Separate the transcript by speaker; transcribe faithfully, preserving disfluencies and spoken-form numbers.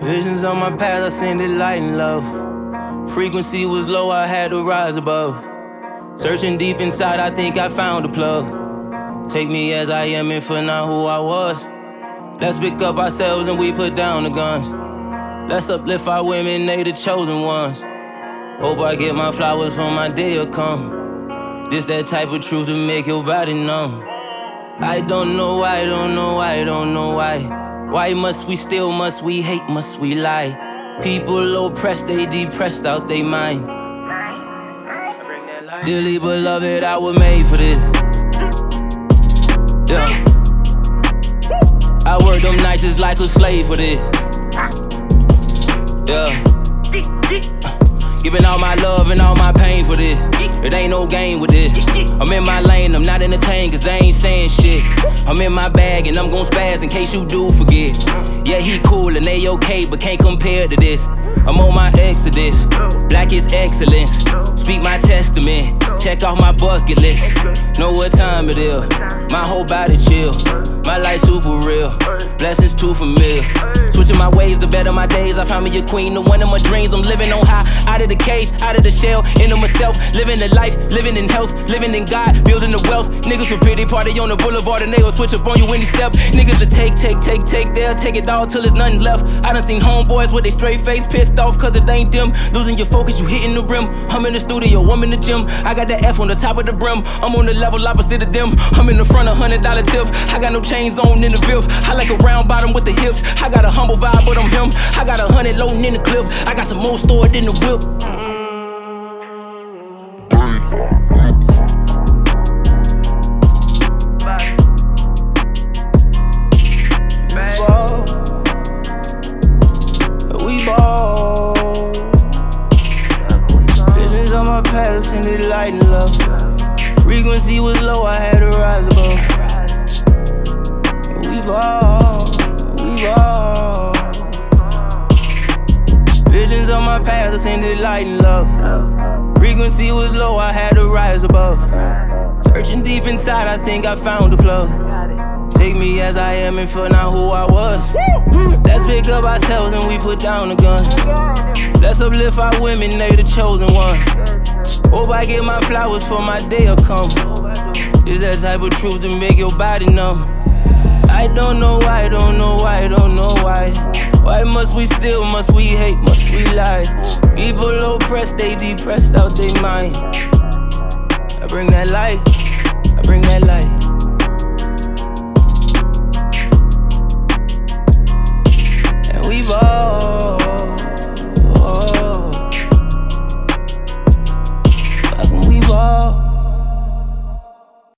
Speaker 1: Visions on my path, I send it light and love. Frequency was low, I had to rise above. Searching deep inside, I think I found a plug. Take me as I am and for now who I was. Let's pick up ourselves and we put down the guns. Let's uplift our women, they the chosen ones. Hope I get my flowers for my day will come. This that type of truth to make your body numb. I don't know why, don't know why, don't know why. Why must we steal, must we hate, must we lie? People oppressed, they depressed out they mind. Dearly beloved, I was made for this. Yeah. I work them nights just like a slave for this. Yeah. Giving all my love and all my pain for this. It ain't no game with this. I'm in my lane, I'm not entertained cause they ain't saying shit. I'm in my bag and I'm gon' spaz in case you do forget. Yeah, he cool and they okay, but can't compare to this. I'm on my exodus, black is excellence. Speak my testament, check off my bucket list. Know what time it is, my whole body chill. My life super real, blessings too familiar. Switching my ways to better my days. I found me a queen, the one of my dreams. I'm living on high, out of the cage, out of the shell, into myself. Living the life, living in health, living in God, building the wealth. Niggas will pity party on the boulevard and they will switch up on you any step. Niggas to take, take, take, take, they'll take it all till there's nothing left. I done seen homeboys with they straight face pissed off cause it ain't them. Losing your focus, you hitting the rim. I'm in the studio, I'm in the gym. I got that F on the top of the brim. I'm on the level opposite of them. I'm in the front of hundred dollar tips. I got no chains on in the field. I like a round bottom with the hips. I got a humble vibe, but I'm him. I got a hundred loading in the clip. I got some more stored in the whip. We ball. Visions on my path, send it light and love. Frequency was low, I had to rise above. We ball, we ball. Visions on my path, I send it light and love. Frequency was low, I had to rise above. Searching deep inside, I think I found a plug. Take me as I am and for now who I was. Let's pick up ourselves and we put down the guns. Let's uplift our women, they the chosen ones. Hope I get my flowers for my day will come. It's that type of truth to make your body numb. I don't know why, don't know why, don't know why. Why must we steal, must we hate, must we lie? People oppressed, they depressed out they mind. I bring that light, I bring that light.